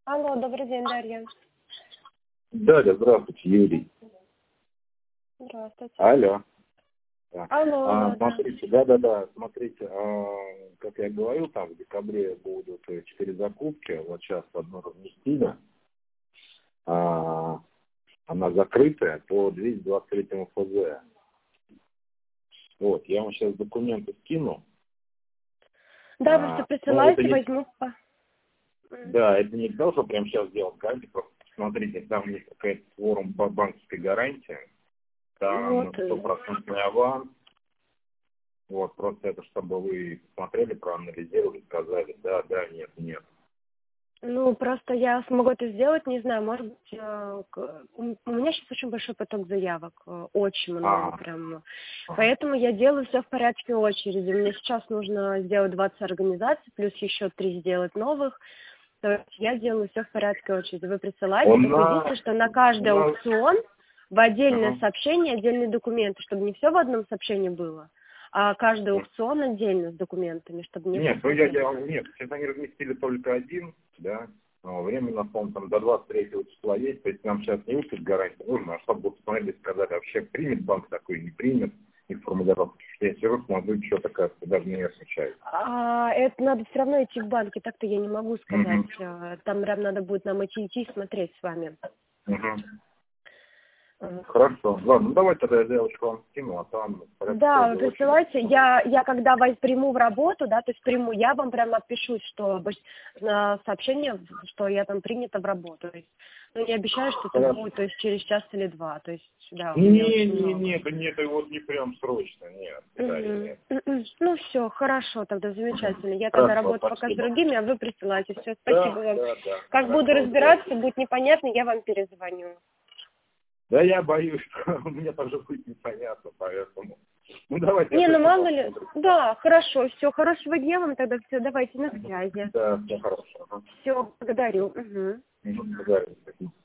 Алло, добрый день, Дарья. Дарья, здравствуйте, Юрий. Здравствуйте. Алло. Да. Алло, Смотрите, смотрите, как я говорил, там в декабре будут 4 закупки, вот сейчас одну разместили, она закрытая по 223 ФЗ. Вот, я вам сейчас документы скину. Да, вы все присылаете, возьму. Да, это не то, что прямо сейчас делать, каждый, просто смотрите, там есть какая-то форум по банковской гарантии, там Вот. 100% аванс. Вот, просто это, чтобы вы посмотрели, проанализировали, сказали, да, нет, нет. Ну, просто я смогу это сделать, не знаю, может быть, у меня сейчас очень большой поток заявок, очень много прям. Поэтому я делаю все в порядке очереди. Мне сейчас нужно сделать 20 организаций, плюс еще 3 сделать новых. То есть я делаю все в порядке очереди. Вы присылаете, единственное, что на каждый аукцион в отдельное сообщение, отдельные документы, чтобы не все в одном сообщении было, а каждый аукцион отдельно с документами, чтобы не... Нет, нет, сейчас они разместили только один, да, время на фонд там до 23 числа есть, то есть нам сейчас не учат гарантии нужно, а чтобы посмотрели, сказали, вообще примет банк такой, не примет их формулировки. Я сижу, смотрю, что такое, даже меня смущает. Это надо все равно идти в банк, и так-то я не могу сказать. Там прям надо будет нам идти и смотреть с вами. Хорошо. Ладно, ну давайте тогда я заявочку вам скину, а там... Да, вы присылайте. Я когда вас приму в работу, да, то есть приму, я вам прямо отпишусь, что на сообщение, что я там принята в работу. То есть, ну, не обещаю, что это будет, то есть через час или два. То есть, да. Нет, вот не прям срочно, нет. Ну все, хорошо, тогда замечательно. Я тогда работаю пока с другими, а вы присылайте. Все, спасибо вам. Как буду разбираться, будет непонятно, я вам перезвоню. Да я боюсь, что мне тоже будет непонятно, поэтому... Ну давайте. Не, ну мало ли. Да, хорошо, все, хорошего дня вам тогда, все, давайте на связи. Да, все хорошо. Все, благодарю. Благодарю.